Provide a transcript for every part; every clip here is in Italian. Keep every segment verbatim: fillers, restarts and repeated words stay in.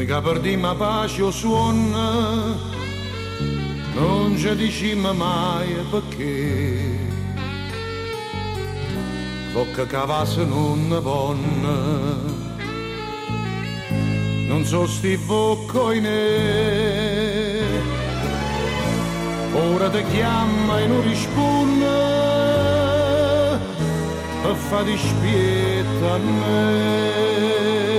che perdimmo pace o suono, non ci dicimmo mai perché. Bocca cavasse non vonna, non so sti boccoi ne. Ora ti chiama e non risponde, e fa dispietta a me.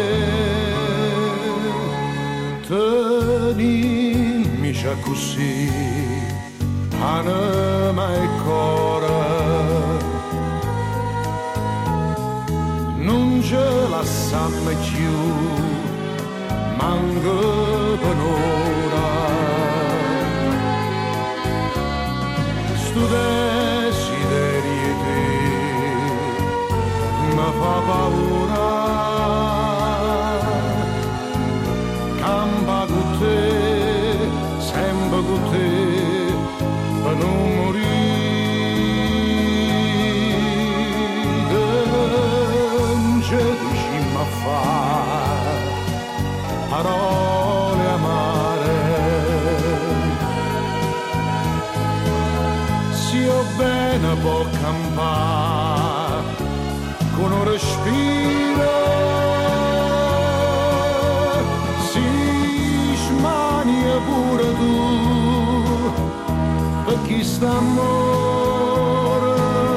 Tenimmi già così, anima e cuore, non ce la sanno più, manca per un'ora. Sto desiderio te mi fa paura, campa con te, sempre con te, per non morire. Non ci dicimmo a fare parole amare, se io bene può campare con un respiro, si smania pure tu, per chi sta amore,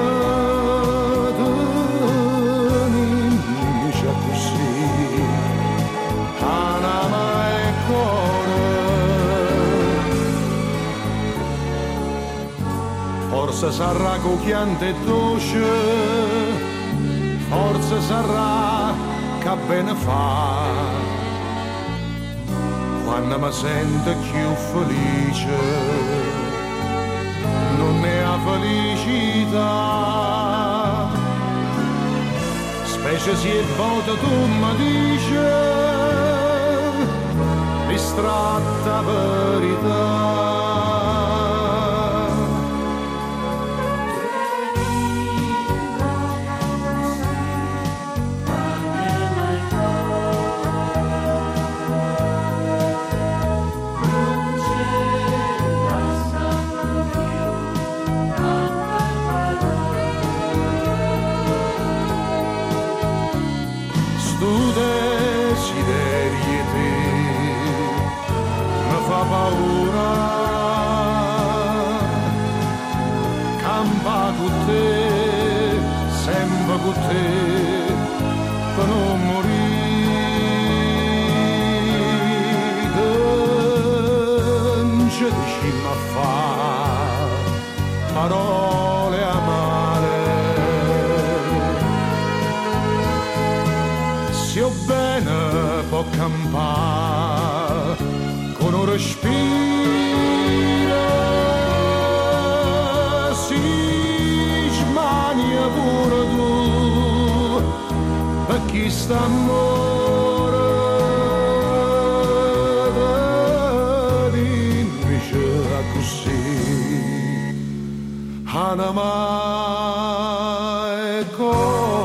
tenimi già così, anima e cuore. Forse sarà cocchiante e dolce, forse sarà che bene fa, quando mi sento più felice, non è la felicità, specie se è volta tu mi dici distratta verità. Tu desideri te mi fa paura, campa con te, sempre con te, per non morire. Non ci dicimmo a fare parole amare, se io bene può campare con un respiro, si smania pure tu, per chi sta amore, dimmi già così, anima e cuore.